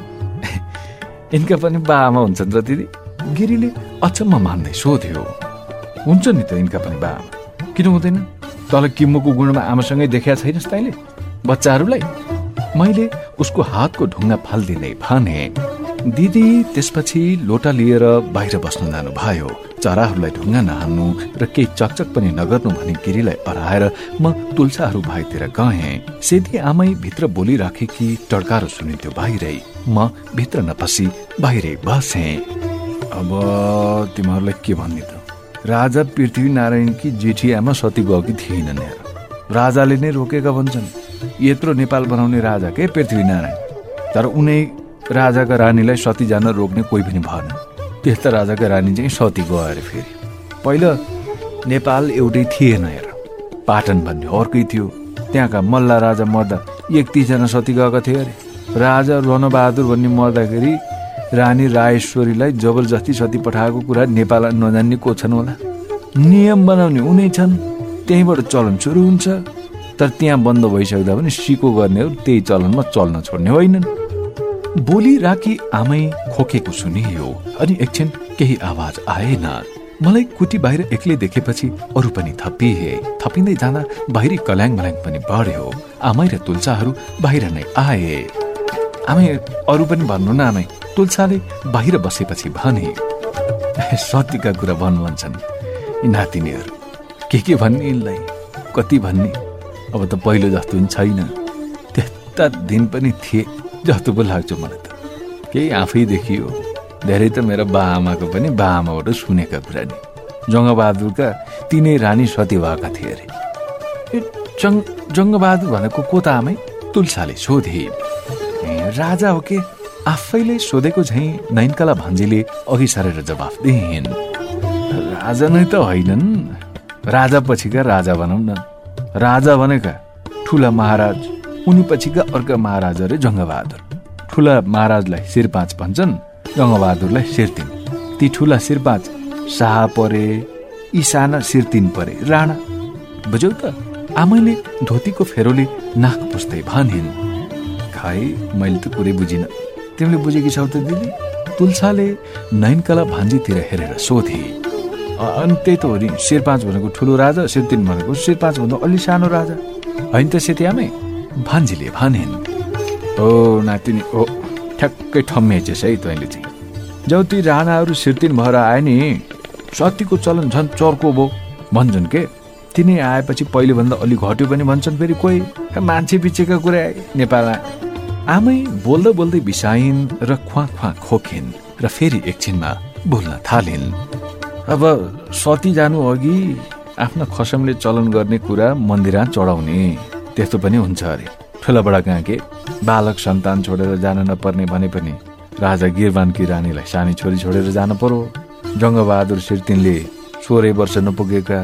यिनका पनि बा आमा हुन्छन् र दिदी? गिरीले अचम्म मान्दै सोध्यो। हुन्छ नि त यिनका पनि बा आमा, किन हुँदैन? तल किम्मोको गुणमा आमासँगै देखेका छैनस् तैँले बच्चाहरूलाई? मैले उसको हातको ढुङ्गा फाल्दिँदै भने। दिदी त्यसपछि लोटा लिएर बाहिर बस्न जानुभयो। चराहरूलाई ढुङ्गा नहान्नु र केही चकचक पनि नगर्नु भनी गिरीलाई अराएर म तुलसाहरू भाइतिर गएँ। सेती आमै भित्र बोलिराखेकी टड्कारो सुनिन्थ्यो बाहिरै। म भित्र नपसी बाहिरै बसेँ। अब तिमीहरूलाई के भन्ने त? राजा पृथ्वीनारायणकी जेठी आमा सती गएकी थिएनन् यार। राजाले नै रोकेका भन्छन्। यत्रो नेपाल बनाउने राजा के पृथ्वीनारायण, तर उनी राजाका रानीलाई सती जान रोक्ने कोही पनि भएन। त्यस्ता राजाका रानी चाहिँ सती गयो अरे। फेरि पहिला नेपाल एउटै थिएन हेर, पाटन भन्ने अर्कै थियो। त्यहाँका मल्ला राजा मर्दा 31जना सती गएका थिए अरे। राजा रणबहादुर भन्ने मर्दाखेरि रानी रायश्वरीलाई जबरजस्ती सती पठाएको कुरा नेपाल नजान्ने को छन् होला? नियम बनाउने उनी छन्, त्यहीँबाट चलन सुरु हुन्छ। तर त्यहाँ बन्द भइसक्दा पनि सिको गर्नेहरू त्यही चलनमा चल्न छोड्ने होइनन्। बोली राखी आमै खोकेको सुनियो। अनि एकछिन केही आवाज आएन। मलाई कुटी बाहिर एक्लै देखेपछि अरू पनि थपिँदै जाँदा बाहिरी कल्याङ मल्याङ पनि बढ्यो। आमै र तुलसाहरू बाहिर नै आए। आमै अरू पनि भन्नु न आमै, तुलसाले बाहिर बसेपछि भने। सतीका कुरा भन्नु भन्छन् यी नातिनीहरू, के भन्ने यिनलाई, कति भन्ने? अब त पहिलो जस्तो पनि छैन। त्यस्ता दिन पनि थिए जस्तो पो लाग्छ मलाई त। केही आफै देखियो, धेरै त मेरो बा आमाको पनि बा आमाबाट सुनेका कुरा नि। जङ्गबहादुरका तिनै रानी सती भएका थिए अरे। जङ्गबहादुर भनेको को त आमै? तुलसाले सोधे। राजा हो के? आफैले सोधेको झैँ नैनकला भान्जीले अघि सरेर जवाफ दिइन्। राजा नै त होइनन्, राजा पछिका राजा भनौँ न। राजा भनेका ठुला महाराज, उनी पछिका अर्का महाराज अरे जङ्गबहादुर। ठुला महाराजलाई शिरपाँच भन्छन्, जङ्गबहादुरलाई शिरतिन। ती ठुला शिरपाँच शाह परे, यी साना शिरतिन परे राणा। बुझ्यौ त? आमैले धोतीको फेरोले नाक पुस्दै भनिन्। खाइ मैले त कुरै बुझिन, तिमीले बुझेकी छौ त दिदी? तुलसाले नैनकला भान्जीतिर हेरेर सोधे। अनि त्यही त हो नि, शिरपाँच भनेको ठुलो राजा, शिरतिन भनेको शिरपाँच भन्दा अलि सानो राजा होइन त सेती आमै? भान्जीले भनिन्। ओ नातिनी, ओ ठ्याक्कै ठम्मेछेस् है तैँले चाहिँ। जब ती राणाहरू शिरतिन भएर आए नि, सतीको चलन झन् चर्को भो भन्छन् के। तिनी आएपछि पहिलेभन्दा अलि घट्यो पनि भन्छन् फेरि कोही। मान्छे पिछेका कुरा नेपालमा आमै बोल्दा बोल्दै बिसाइन् र ख्वा ख्वा खोकिन् र फेरि एकछिनमा बोल्न थालिन्। अब सती जानु अघि आफ्ना खसमले चलन गर्ने कुरा मन्दिरमा चढाउने त्यस्तो पनि हुन्छ अरे। ठुलाबडा गाँके बालक सन्तान छोडेर जान नपर्ने भने पनि राजा गिरबानकी रानीलाई सानी छोरी छोडेर जान पर्यो। जङ्गबहादुर सिर्तिनले 16 वर्ष नपुगेका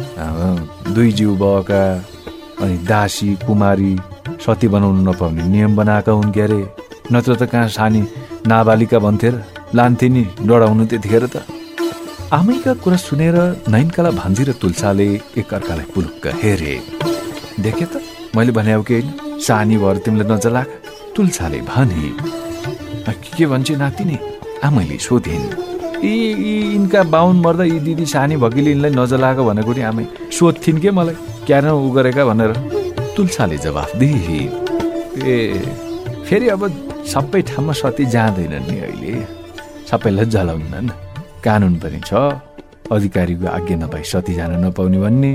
2 जीव भएका अनि दासी कुमारी सती बनाउनु नपाउने नियम बनाएका हुन् के अरे। नत्र त कहाँ सानी नाबालिका भन्थे र लान्थे नि डराउनु त्यतिखेर त। आमैका कुरा सुनेर नैनकाला भान्जी र तुलसाले एकअर्कालाई पुलुक्क हेरे। देखे त मैले भने हो कि होइन, सानी भएर तिमीले नजलाक। तुलसाले भने। के भन्छ नातिनी? आमैले सोधिन्। यिनका बाहुन मर्दा यी दिदी सानी भकिले यिनलाई नजलाएको भनेको नि आमै सोध्थिन् के मलाई क्यान उ गरेका भनेर। तुलसाले जवाफ दिए। फेरि अब सबै ठाउँमा सती जाँदैनन् नि अहिले, सबैलाई जलाउनन्। कानुन पनि छ, अधिकारीको आज्ञा नपाई सती जान नपाउने भन्ने,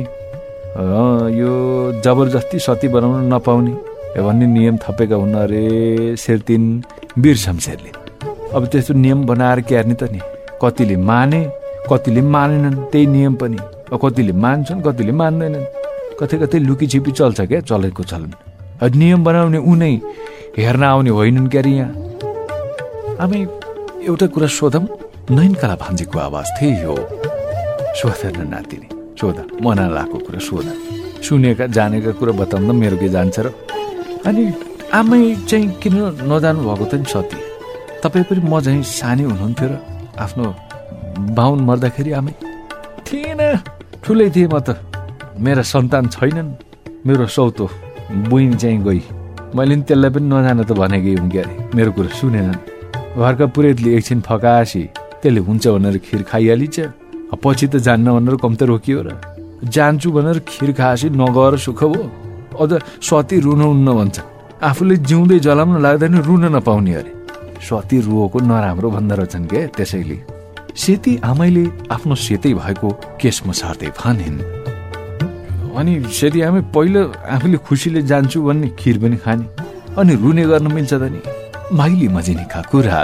यो जबरजस्ती सती बनाउन नपाउने भन्ने नियम थपेका हुन् अरे शेरतिन वीर शमशेरले। अब त्यस्तो नियम बनाएर क्यार्ने त नि, कतिले माने कतिले मानेनन् त्यही नियम पनि। कतिले मान्छन् कतिले मान्दैनन्, कतै कतै लुकी छिपी चल्छ क्या चलेको चलन। नियम बनाउने उनै हेर्न आउने होइनन् क्यारे यहाँ। हामी एउटा कुरा सोधौँ। नैनकाला भान्जीको आवाज थियो। सोध न नातिनी, सोध, मना लागेको कुरा सोध। सुनेका जानेका कुरा बताउँदा मेरो के जान्छ र। अनि आमै चाहिँ किन नजानु भएको त नि सती? तपाईँ पनि म चाहिँ सानी हुनुहुन्थ्यो र आफ्नो बाहुन मर्दाखेरि आमै थिएन, ठुलै थिएँ म त। मेरा सन्तान छैनन्, मेरो सौतो बुइन चाहिँ गई। मैले नि त्यसलाई पनि नजान त भनेकै हुँ क्यारे, मेरो कुरा सुनेनन्। घरका पुरेतले एकछिन फकासी त्यसले हुन्छ भनेर खिर खाइहालिन्छ, पछि त जान्न भनेर कम त रोकियो र। जान्छु भनेर खिर खाएपछि नगएर सुख भयो। अझ सती रुनुहुन्न भन्छ, आफूले जिउँदै जलाउन लाग्दैन रुन नपाउने अरे। सती रुएको नराम्रो भन्दो रहेछन् के। त्यसैले सेती आमैले आफ्नो सेतै भएको केसमा सार्दै भनिन्। अनि सेती आमै पहिलो आफूले खुसीले जान्छु भन्ने खिर पनि खाने, अनि रुने गर्न मिल्छ त नि? माइली मजिनीका कुरा।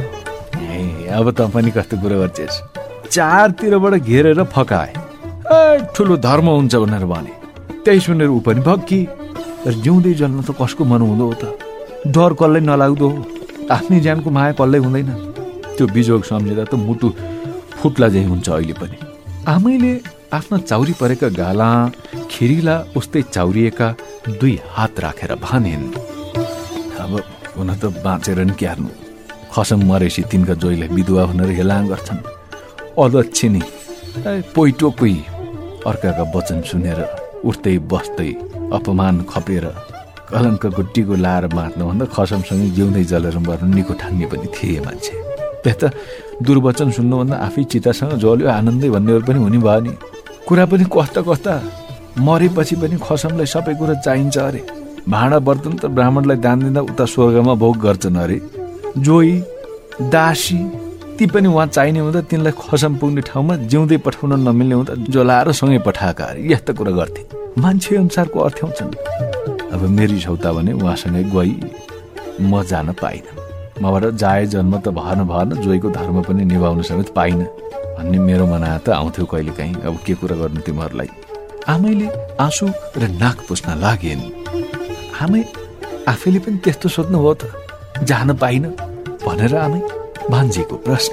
अब त पनि कस्तो कुरा गर्छेस्? चारतिरबाट घेरेर फकाए, ठुलो धर्म हुन्छ भनेर भने। त्यही सुनेर ऊ पनि भक्की। तर जिउँदै जन्म त कसको मन हुँदो हो त? डर कसलाई नलाग्दो हो? आफ्नै ज्यानको माया कसलाई हुँदैन? त्यो बिजोग सम्झिँदा त मुटु फुट्ला झै हुन्छ अहिले पनि। आमैले आफ्ना चाउरी परेका गाला खिरीला उस्तै चाउरिएका 2 हात राखेर भनिन्। अब हुन त बाँचेर नि क्यार्नु, खसम मरेसी तिनका जोइलाई विधवा भनेर हेलाङ गर्छन्। अध्यक्ष नि पोइटो कोही अर्काका वचन सुनेर उठ्दै बस्दै अपमान खपेर कलङ्कको टिको लाएर बाँच्नुभन्दा खसमसँगै जिउँदै जलेर मर्नु निको ठान्ने पनि थिए मान्छे। त्यही त दुर्वचन सुन्नुभन्दा आफै चितासँग जल्यो आनन्दै भन्नेहरू पनि हुने भयो नि। कुरा पनि कस्ता कस्ता, मरेपछि पनि खसमलाई सबै कुरा चाहिन्छ अरे। भाँडा बर्तन त ब्राह्मणलाई दान दिँदा उता स्वर्गमा भोग गर्छन् अरे। जोई दासी ती पनि उहाँ चाहिने हुँदा तिनलाई खसम पुग्ने ठाउँमा जिउँदै पठाउन नमिल्ने हुँदा जलाएर सँगै पठाएका अरे। यस्ता कुरा गर्थे। मान्छे अनुसारको अर्थ्याउँछन्। अब मेरी छौता भने उहाँसँगै गई म जान पाइनँ। मबाट जाए जन्म त भएन, जोईको धर्म पनि निभाउन समेत पाइनँ भन्ने मेरो मना त आउँथ्यो कहिले काहीँ। अब के कुरा गर्नु तिमीहरूलाई? आमैले आँसु र नाक पुस्न लागेन्। आमै आफैले पनि त्यस्तो सोध्नु हो त? जान पाइन भनेर आमै भान्जीको प्रश्न।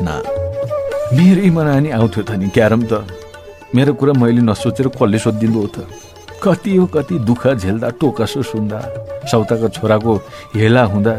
मेरै मना नि आउँथ्यो त नि क्यारम त। मेरो कुरा मैले नसोचेर कसले सोधिदिनु हो त? कति हो कति दुःख झेल्दा टोकसो सुन्दा सौताको छोराको हेला हुँदा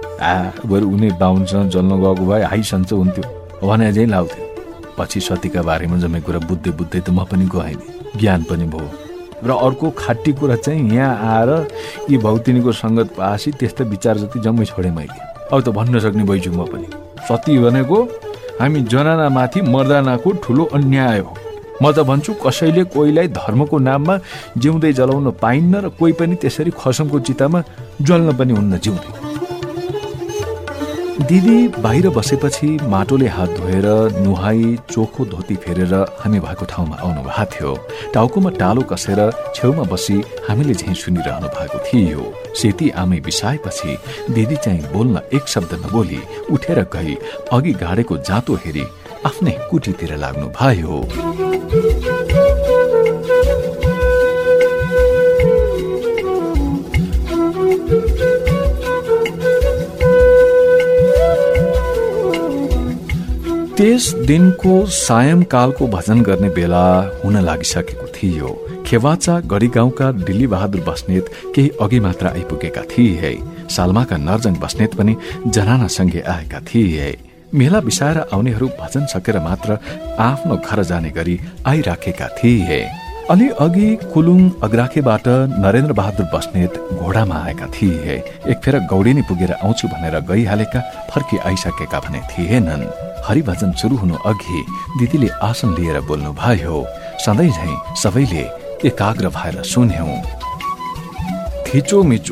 बरु उनी बाहुनसँग जल्न गएको भए हाई सन्चो हुन्थ्यो भने चाहिँ लाउँथ्यो। पछि सतीका बारेमा जम्मै कुरा बुझ्दै बुझ्दै त म पनि गएँ, ज्ञान पनि भयो। र अर्को खाटी कुरा चाहिँ यहाँ आएर यी भौतिनीको सङ्गत पासी त्यस्ता विचार जति जम्मै छोडेँ मैले। अब त भन्न सक्ने भइछु म पनि। सती भनेको हामी जनानामाथि मर्दानाको ठुलो अन्याय हो। म त भन्छु कसैले कोहीलाई धर्मको नाममा जिउँदै जलाउन पाइन्न र कोही पनि त्यसरी खसमको चितामा जल्न पनि हुन्न जिउँदै। दिदी बाहिर बसेपछि माटोले हात धोएर नुहाई चोखो धोती फेरेर हामी भएको ठाउँमा आउनु भएको थियो। टाउकोमा टालो कसेर छेउमा बसी हामीले झैँ सुनिरहनु भएको थियो। सेती आमै बिसाएपछि दिदी चाहिँ बोल्न एक शब्द नबोली उठेर गई अघि गाडेको जाँतो हेरी आफ्नै कुटीतिर लाग्नु भयो। त्यस दिनको सायंकालको भजन गर्ने बेला हुन लागिसकेको थियो। खेवाचा गढी गाउँका दिल्ली बहादुर बस्नेत केही अघि मात्र आइपुगेका थिए। सालमाका नर्जन बस्नेत पनि जनानासँगै आएका थिए। मेला बिसाएर आउनेहरू भजन सकेर मात्र आफ्नो घर जाने गरी आइराखेका थिए। अलि अघि कुलुङ अग्राखेबाट नरेन्द्र बहादुर बस्नेत घोडामा आएका थिए। एक फेर गौडेनी पुगेर आउँछु भनेर गइहालेका फर्की आइसकेका भने थिएनन्। हरिभजन सुरु हुनु अघि दिदीले आसन लिएर बोल्नु भयो। सधैँ झैं सबैले एकाग्र भएर सुन्यौं। थिचोमिचो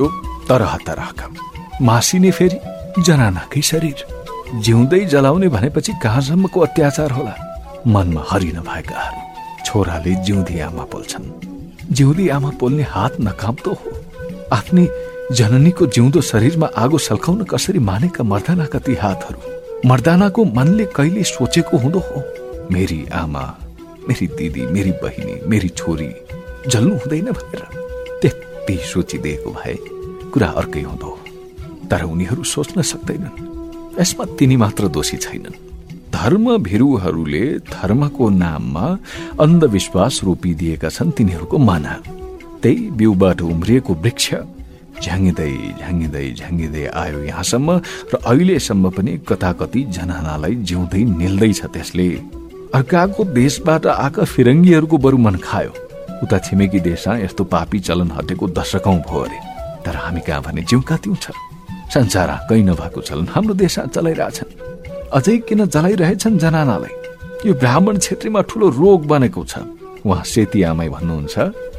तरह मासिने फेरि जनानाकै शरीर जिउँदै जलाउने भनेपछि कहाँसम्मको अत्याचार होला। मनमा हरि नभएकाहरू छोराले जिउँदी आमा पोल्छन्। जिउँदी आमा पोल्ने हात नकाम्दो हो। आफ्नी जननीको जिउँदो शरीरमा आगो सल्काउन कसरी मानेका मर्दानाका ती हातहरू। मर्दानाको मनले कहिले सोचेको हुँदो हो मेरी आमा, मेरी दिदी, मेरी बहिनी, मेरी छोरी जल्नु हुँदैन भनेर। त्यति सोचिदिएको भए कुरा अर्कै हुँदो, तर उनीहरू सोच्न सक्दैनन्। यसमा तिनी मात्र दोषी छैनन्। धर्म भिरुहरूले धर्मको नाममा अन्धविश्वास रोपिदिएका छन् तिनीहरूको मनमा। त्यही बिउबाट उम्रिएको वृक्ष झ्याङ्गिँदै झ्याङ्गिँदै झ्याङ्गिँदै आयो यहाँसम्म र अहिलेसम्म पनि कताकति जनानालाई जिउँदै निल्दैछ। त्यसले अर्काको देशबाट आएका फिरङ्गीहरूको बरु मन खायो। उता छिमेकी देशमा यस्तो पापी चलन हटेको दशकौं भयो अरे, तर हामी कहाँ भने जिउका त्यौं छ। संसार कहीँ नभएको चलन हाम्रो देशमा चलाइरहेछन्। अझै किन जलाइरहेछन् जनानालाई? यो ब्राह्मण क्षेत्रमा ठूलो रोग बनेको छ। उहाँ सेती आमै भन्नुहुन्छ,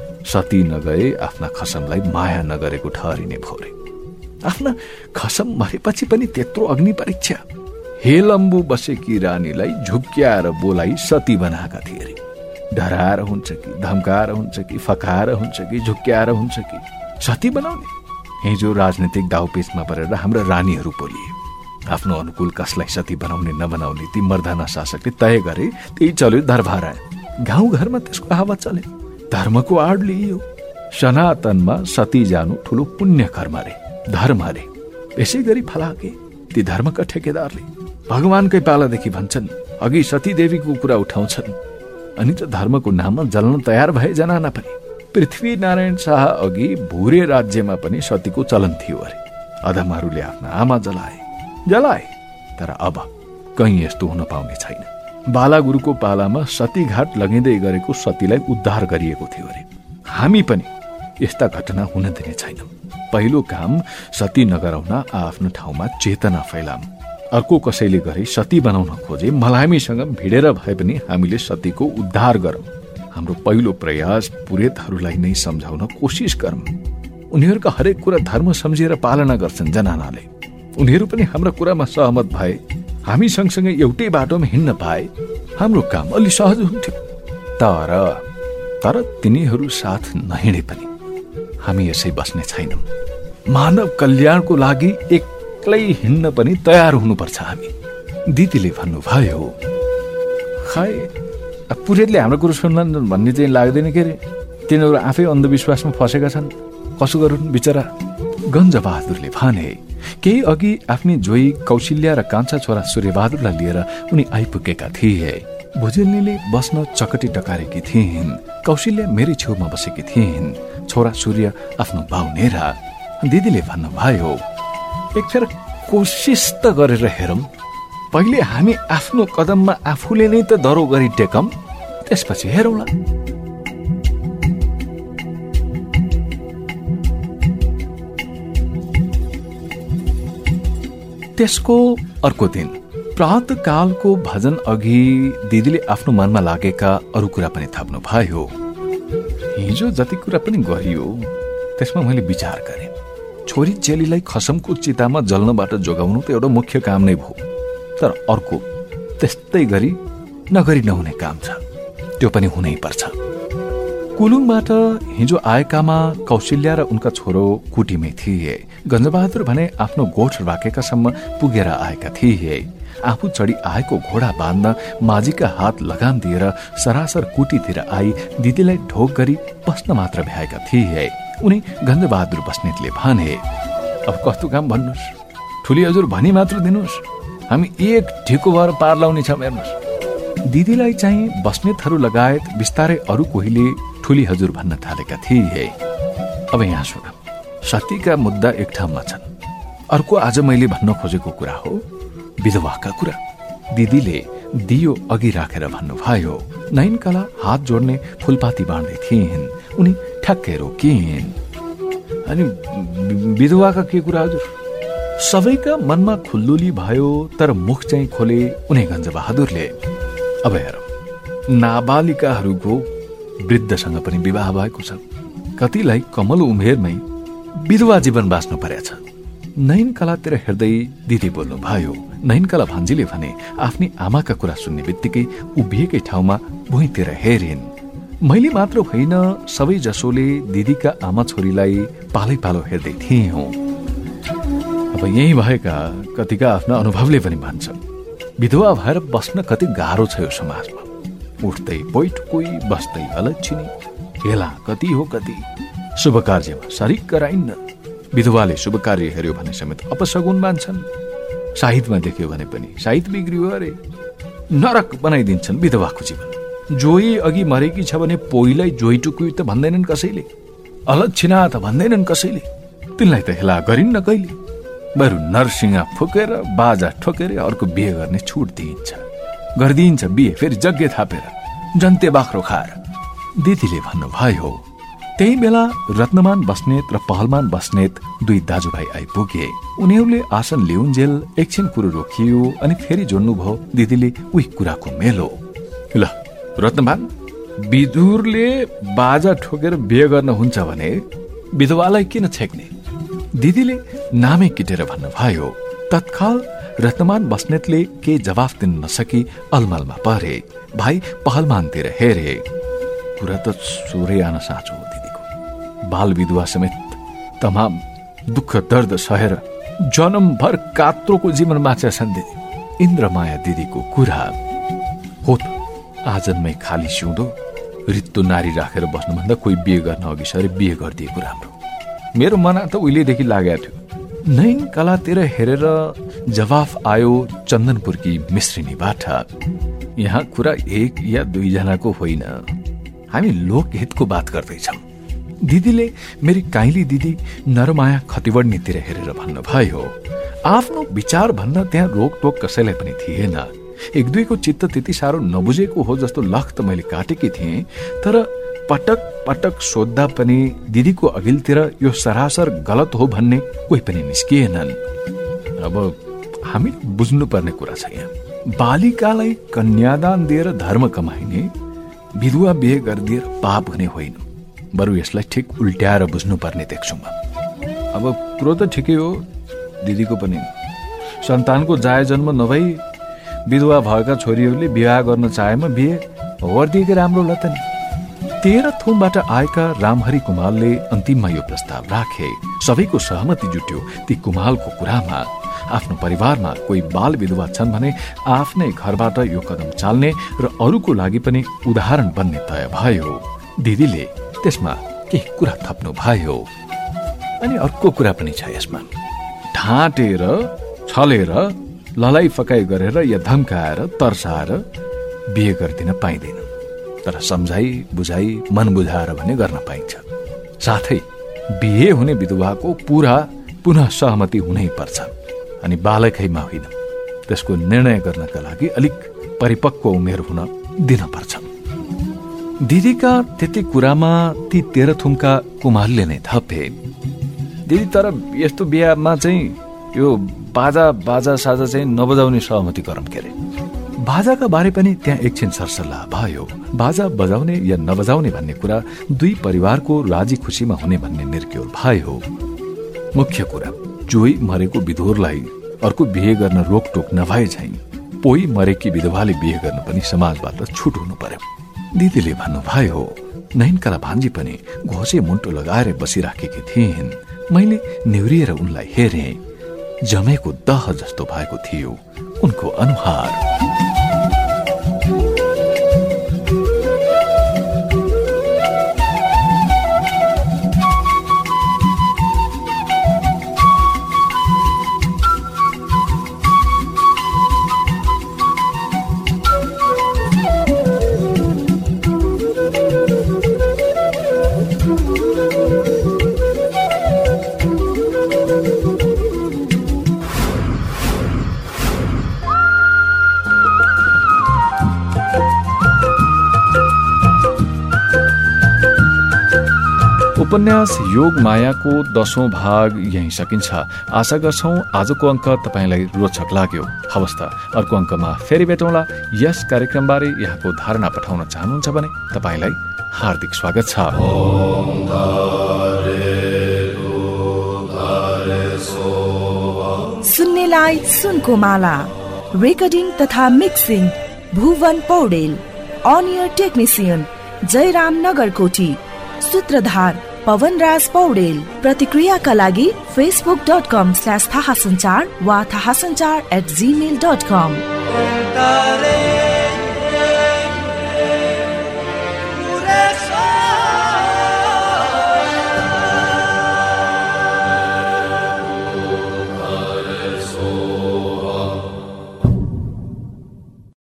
सती नगए आफ्ना खसमलाई माया नगरेको ठहरिने भोरे। आफ्ना खसम मरेपछि पनि त्यत्रो अग्नि परीक्षा। हेलम्बु बसेकी रानीलाई झुक्क्याएर बोलाई सती बनाएका थिए अरे। डराएर हुन्छ कि धम्काएर हुन्छ कि फकाएर हुन्छ कि झुक्क्याएर हुन्छ कि सती बनाउने। हिजो राजनीतिक दाउपेचमा परेर हाम्रा रानीहरू पोलिए। आफ्नो अनुकूल कसलाई सती बनाउने नबनाउने ती मर्दाना शासकले तय गरे, त्यही चल्यो दरबार आयो। गाउँ घरमा त्यसको हावा चल्यो। धर्मको आड लिइयो। सनातनमा सती जानु ठूलो पुण्य कर्म रे, धर्म रे। यसै गरी फलाके ती धर्मका ठेकेदारले भगवानकै पालादेखि भन्छन्, अघि सती देवीको कुरा उठाउँछन्। अनि त धर्मको नाममा जल्न तयार भए जनाना पनि। पृथ्वी नारायण शाह अघि भुरे राज्यमा पनि सतीको चलन थियो अरे। अधमहरूले आफ्ना आमा जलाए, तर अब कहीँ यस्तो हुन पाउने छैन। बालागुरुको पालामा सती घाट लगिँदै गरेको सतीलाई उद्धार गरिएको थियो अरे। हामी पनि यस्ता घटना हुन दिने छैनौं। पहिलो काम सती नगराउन आफ्नो ठाउँमा चेतना फैलाम। अर्को कसैले गरे सती बनाउन खोजे, मलामीसँग भिडेर भए पनि हामीले सतीको उद्धार गरौं। हाम्रो पहिलो प्रयास पुरेतहरूलाई नै सम्झाउन कोसिस गरौं। उनीहरूका हरेक कुरा धर्म सम्झेर पालना गर्छन् जनानाले। उनीहरू पनि हाम्रो कुरामा सहमत भए, हामी सँगसँगै एउटै बाटोमा हिँड्न पाए हाम्रो काम अलि सहज हुन्थ्यो। तर तिनीहरू साथ नहिँडे पनि हामी यसै बस्ने छैनौं। मानव कल्याणको लागि एक्लै हिँड्न पनि तयार हुनुपर्छ हामी। दिदीले भन्नुभयो। खै पुरेतले हाम्रो कुरो सुन्लान् भन्ने चाहिँ लाग्दैन के रे। तिनीहरू आफै अन्धविश्वासमा फसेका छन्, कसो गरून् बिचरा। गञ्जबहादुरले भने। केही अघि आफ्नी जोई कौशल्या र कान्छा छोरा सूर्यबहादुरलाई लिएर उनी आइपुगेका थिए। भुजेलनीले बस्न चकटी टकारेकी थिइन्। कौशल्या मेरै छेउमा बसेकी थिइन्। छोरा सूर्य आफ्नो बाउ नेरा। दिदीले भन्नुभयो, एक फेर कोसिस त गरेर हेरौं। पहिले हामी आफ्नो कदममा आफूले नै त दरो गरी टेकौं, त्यसपछि हेरौँला। त्यसको अर्को दिन प्रातःकालको भजन अघि दिदीले आफ्नो मनमा लागेका अरू कुरा पनि थप्नु भयो। हिजो जति कुरा पनि गरियो त्यसमा मैले विचार गरेँ। छोरी चेलीलाई खसमको चितामा जल्नबाट जोगाउनु त एउटा मुख्य काम नै भयो, तर अर्को त्यस्तै गरी नगरी नहुने काम छ, त्यो पनि हुनै पर्छ। कुलुङबाट हिजो आएकामा कौशल्या र उनका छोरो कुटीमै थिए। गञ्जबहादुर भने आफ्नो गोठ राखेकासम्म पुगेर आएका थिए। आफू चढी आएको घोडा बाँध्न माझीका हात लगाम दिएर सरासर कुटीतिर आई दिदीलाई ढोक गरी बस्न मात्र भ्याएका थिए। उनी गञ्जबहादुर बस्नेतले भने, अब कस्तो काम भन्नुहोस्, ठुली हजुर भनी मात्र दिनुहोस्, हामी एक ढिको भएर पार लाउने छौँ हेर्नुहोस्। दिदीलाई चाहिँ बस्नेतहरू लगायत बिस्तारै अरू कोहीले ठुली हजुर भन्न थालेका थिए। अब यहाँ सुन, सतीका मुद्दा एक ठाउँमा छन्। अर्को आज मैले भन्न खोजेको कुरा हो विधवाका कुरा। दिदीले दियो अघि राखेर भन्नुभयो। नयनकला हात जोड्ने फुलपाती बाँड्दै थिइन्। उनी ठ्याक्कै रोकिन्। अनि विधवाका के कुरा हजुर? सबैका मनमा खुल्दुली भयो, तर मुख चाहिँ खोले उनी गञ्जबहादुरले। अब हेरौँ, नाबालिकाहरूको वृद्धसँग पनि विवाह भएको छ, कतिलाई कमल उमेरमै विधवा जीवन बाँच्नु परेछ। नयनकलातिर हेर्दै दिदी बोल्नु भयो। नयनकला भान्जीले भने आफ्नी आमाका कुरा सुन्ने बित्तिकै उभिएकै ठाउँमा भुइँतिर हेरिन्। मैले मात्र होइन, सबै जसोले दिदीका आमा छोरीलाई पालै पालो हेर्दै थियौं। अब यही भएका कतिका आफ्ना अनुभवले पनि भन्छन्, विधवा भएर बस्न कति गाह्रो छ यो समाजमा। उठ्दै बैठकोई, बस्दै अलच्छिनी, हेला कति हो कति। शुभ कार्यमा सरिक गराइन्न। विधवाले शुभ कार्य हेर्यो भने समेत अपशगुन मान्छन्। साहित्यमा देख्यो भने पनि साहित्य बिग्रियो अरे, नरक बनाइदिन्छन् विधवाको जीवन। जोई अघि मरेकी छ भने पोइलाई जोई टुकुई त भन्दैनन् कसैले, अलच्छिना त भन्दैनन् कसैले। तिनलाई त हेला गरिन्न कहिले। बरु नरसिंह फुकेर बाजा ठोकेर अर्को बिहे गर्ने छुट दिइन्छ, गरिदिन्छ बिहे, फेरि जग्गे थापेर जन्ते बाख्रो खाएर। दिदीले भन्नुभयो। त्यही बेला रत्नमान बस्नेत र पहलमान बस्नेत दुई दाजुभाइ आइपुगे। उनीहरूले आसन ल्याउन्जेल एकछिन कुरो रोकियो अनि फेरि जोड्नुभयो दिदीले उही कुराको मेलो। ल रत्नमान, विदुरले बाजा ठोकेर बिहे गर्न हुन्छ भने विधवालाई किन छेक्ने? दिदीले नामै किटेर भन्नुभयो। तत्काल रत्नमान बस्नेतले के जवाफ दिन नसकी अलमलमा परे। भाइ पहलमानतिर हेरे। कुरा त सोरे आन साँचो हो दिदीको। बाल विधवा समेत तमाम दुःख दर्द सहेर जन्मभर कात्रोको जीवन बाँचेछन् दिदी। इन्द्रमाया दिदीको कुरा हो त। आजन्मै खाली सिउँदो रित्तो नारी राखेर बस्नुभन्दा कोही बिहे गर्न अघि सरे बिहे गरिदिएको राम्रो। मेरो मना त उहिलेदेखि लागेको थियो। नयनकलातिर हेरेर जवाफ आयो चन्दनपुरकी मिश्रिनीबाट। यहाँ कुरा एक या दुईजनाको होइन, हामी लोकहितको बात गर्दैछौँ। दिदीले मेरी काइली दिदी नरमाया खतिवडनीतिर हेरेर भन्नुभयो। आफ्नो विचार भन्न त्यहाँ रोकटोक कसैलाई पनि थिएन। एक दुईको चित्त त्यति साह्रो नबुझेको हो जस्तो लख त मैले काटेकी थिएँ, तर पटक पटक सोद्धा पनि दिदीको अघिल्तिर यो सरासर गलत हो भन्ने कोही पनि निस्किएनन्। अब हामी बुझ्नुपर्ने कुरा छ यहाँ, बालिकालाई कन्यादान दिएर धर्म कमाइने, विधवा बिहे गरिदिएर पाप हुने होइन। बरु यसलाई ठिक उल्ट्याएर बुझ्नुपर्ने देख्छु म। अब कुरो त ठिकै हो दिदीको पनि। सन्तानको जाय जन्म नभई विधवा भएका छोरीहरूले विवाह गर्न चाहेमा बिहे गरिदिएकै राम्रो होला त नि। तेह्रथुमबाट आएका रामहरि कुमालले अन्तिममा यो प्रस्ताव राखे। सबैको सहमति जुट्यो ती कुमालको कुरामा। आफ्नो परिवारमा कोही बाल विधवा छन् भने आफ्नै घरबाट यो कदम चाल्ने र अरूको लागि पनि उदाहरण बन्ने तय भयो। दिदीले त्यसमा केही कुरा थप्नु भयो। अनि अर्को कुरा पनि छ यसमा, ढाँटेर छलेर ललाई फकाइ गरेर या धम्काएर तर्साएर बिहे गरिदिन पाइँदैन, तर सम्झाइ बुझाइ मन बुझाएर भने गर्न पाइन्छ। साथै बिहे हुने विधवाको पुनः सहमति हुनै पर्छ। अनि बालकैमा होइन, त्यसको निर्णय गर्नका लागि अलिक परिपक्व उमेर हुन दिन पर्छ। दिदीका त्यति कुरामा ती तेह्रथुमका कुमारले नै थपे। दिदी तर यस्तो बिहामा चाहिँ यो बाजा साजा चाहिँ नबजाउने सहमति गरौँ के अरे। बाजाका बारे पनि त्यहाँ एकछिन सरसल्लाह भयो। बाजा बजाउने या नबजाउने भन्ने कुरा दुई परिवारको राजी खुसीमा हुने भन्ने निर्क्योल भयो। मुख्य कुरा, जोई मरेको विधुरलाई अर्को बिहे गर्न रोकटोक नभए झैं पोइ मरेकी विधवाले बिहे गर्न पनि समाजबाट छुट हुनु पर्यो। दिदीले भन्नुभयो, नयनकला भान्जी पनि घोसे मुन्टो लगाएर बसिराखेकी थिइन्। मैले निहुरिएर उनलाई हेरेँ। जमेको दह जस्तो भएको थियो उनको अनुहार। उपन्यास योग मायाको 10औं भाग यही सकिन्छ। आशा गर्छौं आजको अंक तपाईलाई रोचक लाग्यो। हवस् त, अर्को अंकमा फेरि भेटौँला। यस कार्यक्रमबारे यहाँको धारणा पठाउन चाहनुहुन्छ भने तपाईलाई हार्दिक स्वागत छ। सुन्नेलाई सुनको माला, रेकर्डिङ तथा मिक्सिङ भुवन पौडेल, अनियर टेक्निसियन जयराम नगरकोटी, सूत्रधार पवनराज पौडेल। प्रतिक्रियाका लागि facebook.com/थाहासञ्चार वा थाहासञ्चार@gmail.com।